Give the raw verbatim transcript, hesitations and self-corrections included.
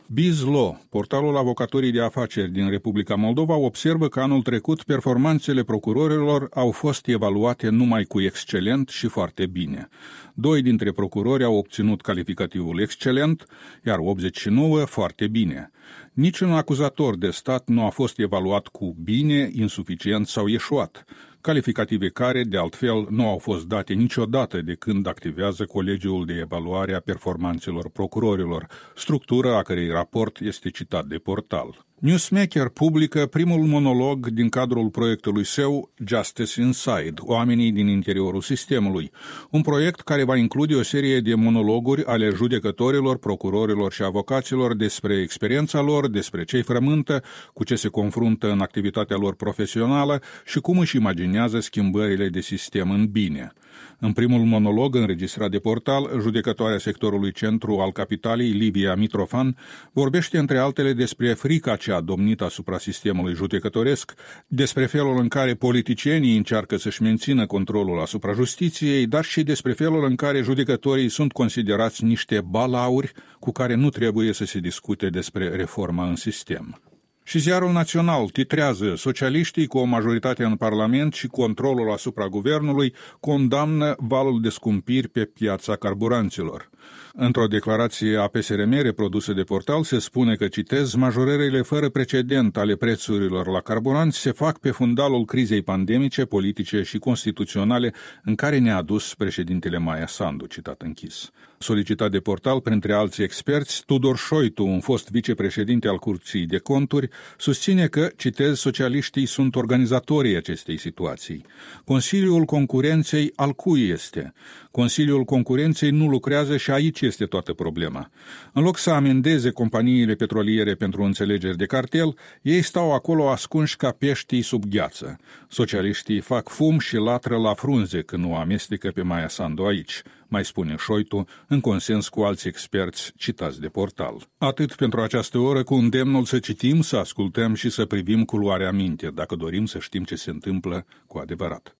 BizLaw, portalul avocaturii de afaceri din Republica Moldova, observă că anul trecut performanțele procurorilor au fost evaluate numai cu excelent și foarte bine. Doi dintre procurori au obținut calificativul excelent, iar optzeci și nouă foarte bine. Niciun acuzator de stat nu a fost evaluat cu bine, insuficient sau eșuat, calificative care, de altfel, nu au fost date niciodată de când activează Colegiul de Evaluare a Performanțelor Procurorilor, structură a cărei raport este citat de portal. Newsmaker publică primul monolog din cadrul proiectului său Justice Inside, oamenii din interiorul sistemului, un proiect care va include o serie de monologuri ale judecătorilor, procurorilor și avocaților despre experiența lor, despre ce-i frământă, cu ce se confruntă în activitatea lor profesională și cum își imaginează schimbările de sistem în bine. În primul monolog înregistrat de portal, judecătoarea sectorului centru al capitalei, Livia Mitrofan, vorbește între altele despre frica ce a domnit asupra sistemului judecătoresc, despre felul în care politicienii încearcă să-și mențină controlul asupra justiției, dar și despre felul în care judecătorii sunt considerați niște balauri cu care nu trebuie să se discute despre reforma în sistem. Și Ziarul Național titrează: socialiștii cu o majoritate în Parlament și controlul asupra guvernului condamnă valul de scumpiri pe piața carburanților. Într-o declarație a P S R M reprodusă de portal se spune că, citez, majorările fără precedent ale prețurilor la carburanți se fac pe fundalul crizei pandemice, politice și constituționale în care ne-a adus președintele Maia Sandu, citat închis. Solicitat de portal, printre alți experți, Tudor Șoitu, un fost vicepreședinte al Curții de Conturi, susține că, citez, socialiștii sunt organizatorii acestei situații. Consiliul Concurenței al cui este? Consiliul Concurenței nu lucrează și aici este toată problema. În loc să amendeze companiile petroliere pentru înțelegeri de cartel, ei stau acolo ascunși ca peștii sub gheață. Socialiștii fac fum și latră la frunze când nu amestecă pe Maia Sandu aici, mai spune Șoitu, în consens cu alți experți citați de portal. Atât pentru această oră, cu îndemnul să citim, să ascultăm și să privim cu luarea minte, dacă dorim să știm ce se întâmplă cu adevărat.